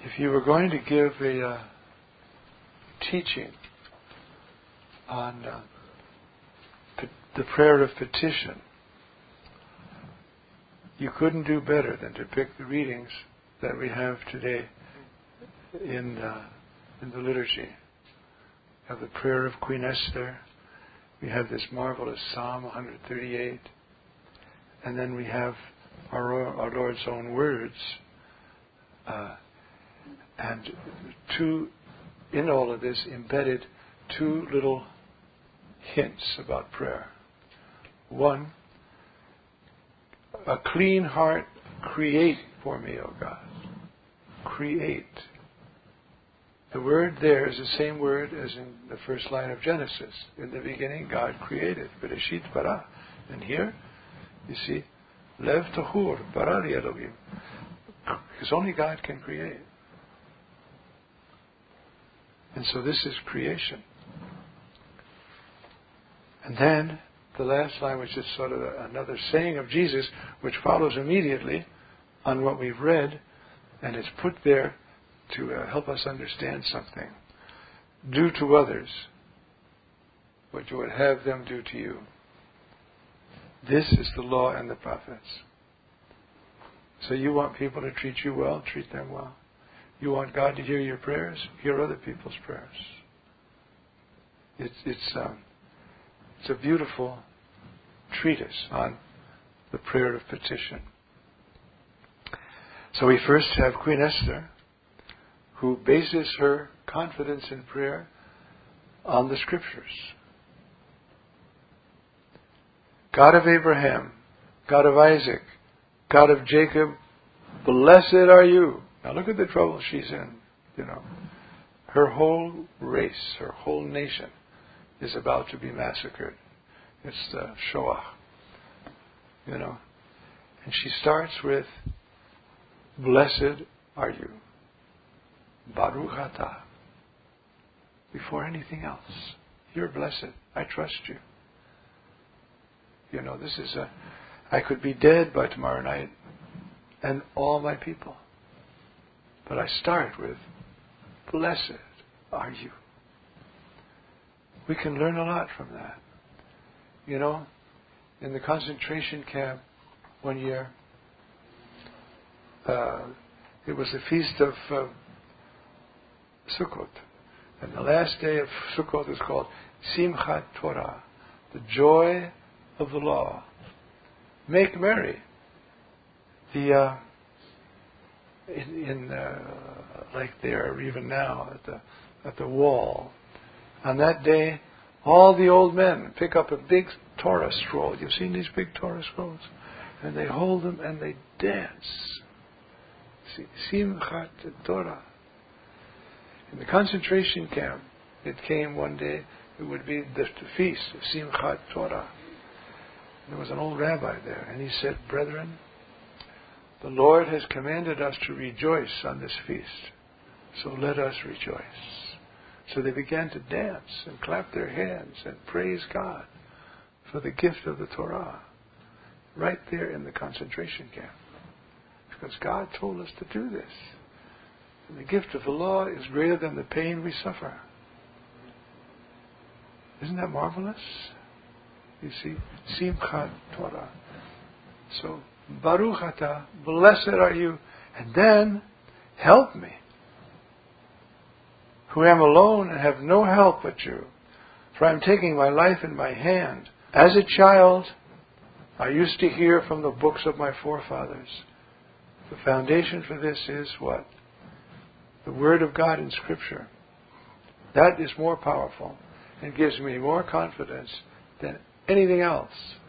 If you were going to give a teaching on the prayer of petition, you couldn't do better than to pick the readings that we have today in the liturgy. We have the prayer of Queen Esther. We have this marvelous Psalm 138. And then we have our Lord's own words. And in all of this, embedded two little hints about prayer. One, a clean heart create for me, O God. Create. The word there is the same word as in the first line of Genesis. In the beginning, God created. Bereshit bara. And here, you see, Lev Tahur, bara li Elohim. Because only God can create. And so this is creation. And then the last line, which is sort of another saying of Jesus, which follows immediately on what we've read, and it's put there to help us understand something. Do to others what you would have them do to you. This is the law and the prophets. So you want people to treat you well, treat them well. You want God to hear your prayers, hear other people's prayers. It's a beautiful treatise on the prayer of petition. So we first have Queen Esther, who bases her confidence in prayer on the Scriptures. God of Abraham, God of Isaac, God of Jacob, blessed are you. Now look at the trouble she's in, Her whole race, her whole nation is about to be massacred. It's the Shoah, And she starts with, blessed are you. Baruch atah. Before anything else. You're blessed. I trust you. This is I could be dead by tomorrow night and all my people. But I start with, blessed are you. We can learn a lot from that. In the concentration camp one year, it was the feast of Sukkot. And the last day of Sukkot is called Simchat Torah, the joy of the law. Make merry. Like there, even now, at the wall. On that day, all the old men pick up a big Torah scroll. You've seen these big Torah scrolls? And they hold them and they dance. Simchat Torah. In the concentration camp, it came one day, it would be the feast of Simchat Torah. There was an old rabbi there, and he said, brethren, the Lord has commanded us to rejoice on this feast, so let us rejoice. So they began to dance and clap their hands and praise God for the gift of the Torah, right there in the concentration camp. Because God told us to do this. And the gift of the law is greater than the pain we suffer. Isn't that marvelous? You see, Simchat Torah. So, Baruch atah, blessed are you, and then help me, who am alone and have no help but you, for I am taking my life in my hand. As a child, I used to hear from the books of my forefathers. The foundation for this is what? The Word of God in Scripture. That is more powerful and gives me more confidence than anything else.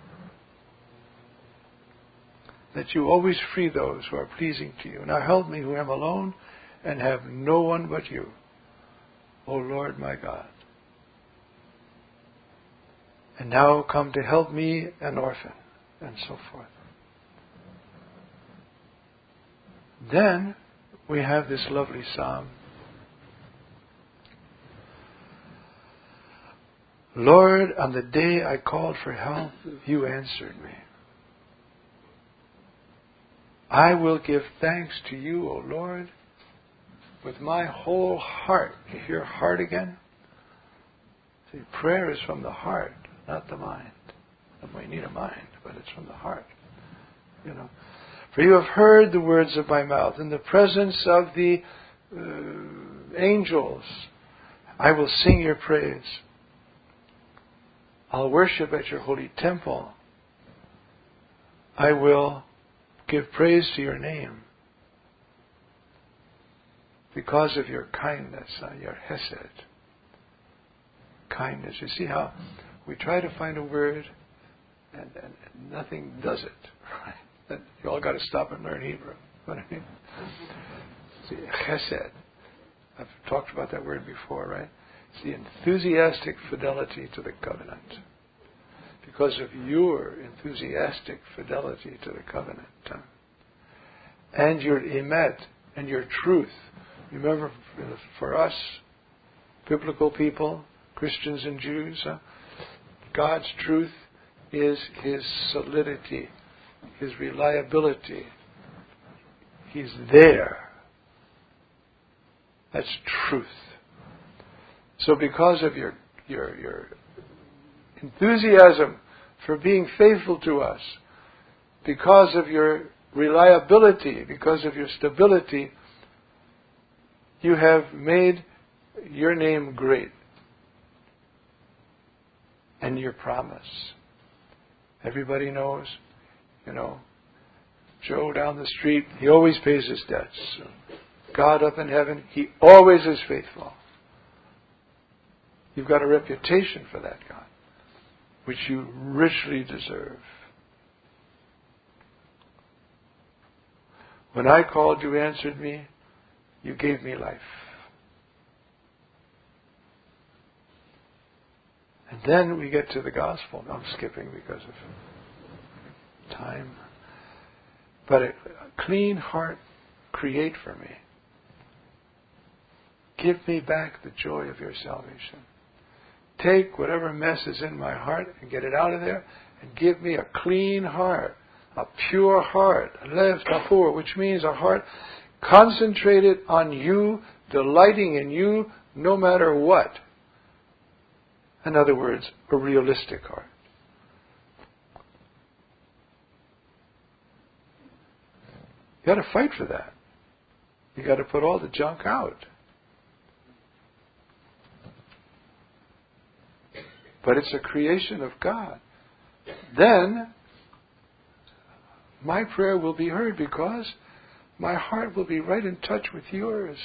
That you always free those who are pleasing to you. Now help me who am alone and have no one but you, O Lord my God. And now come to help me, an orphan, and so forth. Then we have this lovely psalm. Lord, on the day I called for help, you answered me. I will give thanks to you, O Lord, with my whole heart. You hear heart again? See, prayer is from the heart, not the mind. We need a mind, but it's from the heart. For you have heard the words of my mouth. In the presence of the angels, I will sing your praise. I'll worship at your holy temple. I will give praise to your name because of your kindness, your hesed. Kindness. You see how we try to find a word and nothing does it. Right? Then you all got to stop and learn Hebrew. What I mean? See, chesed. I've talked about that word before, right? It's the enthusiastic fidelity to the covenant. Because of your enthusiastic fidelity to the covenant. And your emet, and your truth. Remember, for us, biblical people, Christians and Jews, God's truth is His solidity, His reliability. He's there. That's truth. So because of your enthusiasm for being faithful to us, because of your reliability, because of your stability, you have made your name great. And your promise. Everybody knows, Joe down the street, he always pays his debts. God up in heaven, He always is faithful. You've got a reputation for that, God, which you richly deserve. When I called, you answered me. You gave me life. And then we get to the gospel. I'm skipping because of time. But a clean heart create for me. Give me back the joy of your salvation. Take whatever mess is in my heart and get it out of there and give me a clean heart, a pure heart, lev tahor, which means a heart concentrated on you, delighting in you no matter what. In other words, a realistic heart. You got to fight for that. You got to put all the junk out. But it's a creation of God. Then my prayer will be heard because my heart will be right in touch with yours.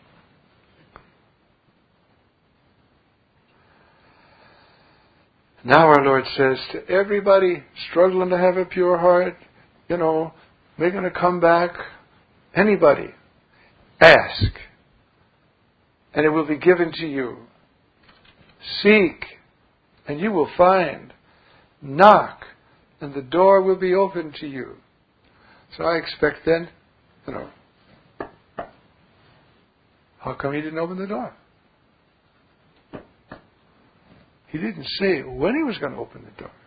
Now our Lord says to everybody struggling to have a pure heart, making a comeback, anybody, ask, and it will be given to you. Seek, and you will find. Knock, and the door will be opened to you. So I expect then, how come He didn't open the door? He didn't say when He was going to open the door.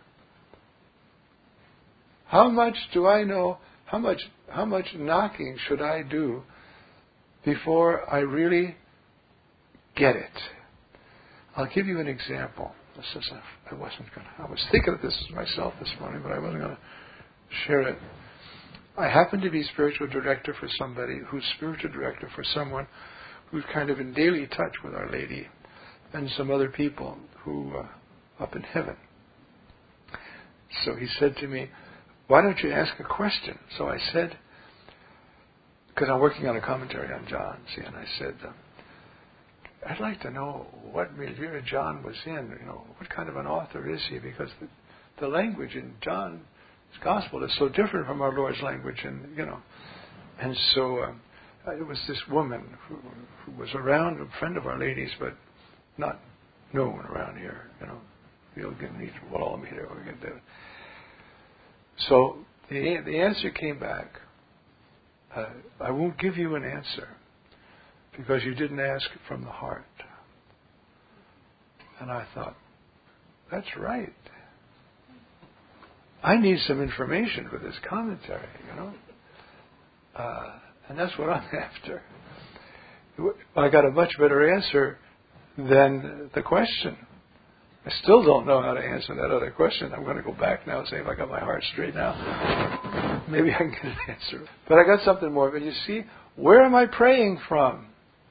How much do I know? How much knocking should I do before I really get it? I'll give you an example. I was thinking of this myself this morning, but I wasn't going to share it. I happen to be spiritual director for somebody who's spiritual director for someone who's kind of in daily touch with Our Lady and some other people who up in heaven. So he said to me, why don't you ask a question? So I said, because I'm working on a commentary on John, and I said, I'd like to know what milieu John was in. What kind of an author is he? Because the language in John's Gospel is so different from our Lord's language, And so it was this woman who was around, a friend of Our Lady's, but not known around here. We'll all meet her. We'll get there. So the answer came back. I won't give you an answer because you didn't ask from the heart. And I thought, that's right. I need some information for this commentary, And that's what I'm after. I got a much better answer than the question. I still don't know how to answer that other question. I'm going to go back now and say, if I got my heart straight now, maybe I can get an answer. But I got something more. But you see, where am I praying from?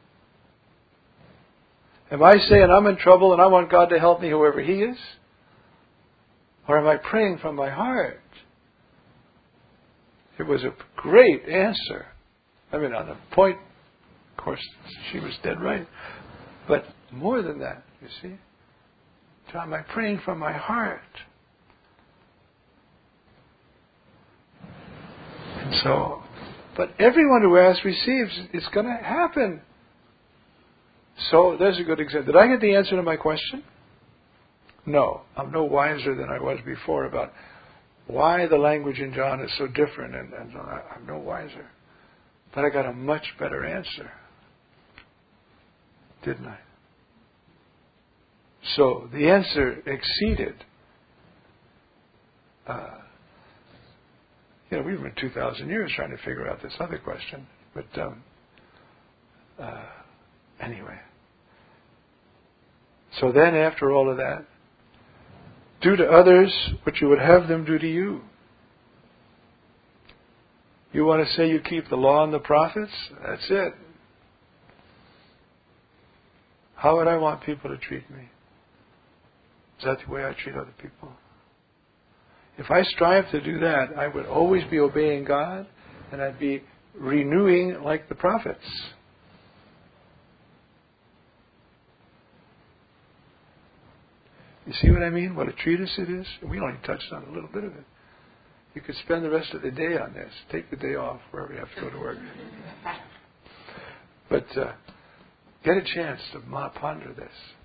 Am I saying I'm in trouble and I want God to help me, whoever He is? Or am I praying from my heart? It was a great answer. I mean, on a point, of course, she was dead right. But more than that, you see. So am I praying from my heart? And so, but everyone who asks receives. It's going to happen. So there's a good example. Did I get the answer to my question? No. I'm no wiser than I was before about why the language in John is so different, and I'm no wiser. But I got a much better answer. Didn't I? So the answer exceeded. We've been 2,000 years trying to figure out this other question. But anyway. So then after all of that, do to others what you would have them do to you. You want to say you keep the law and the prophets? That's it. How would I want people to treat me? Is that the way I treat other people? If I strive to do that, I would always be obeying God, and I'd be renewing like the prophets. You see what I mean? What a treatise it is? We only touched on a little bit of it. You could spend the rest of the day on this. Take the day off wherever you have to go to work. But get a chance to ponder this.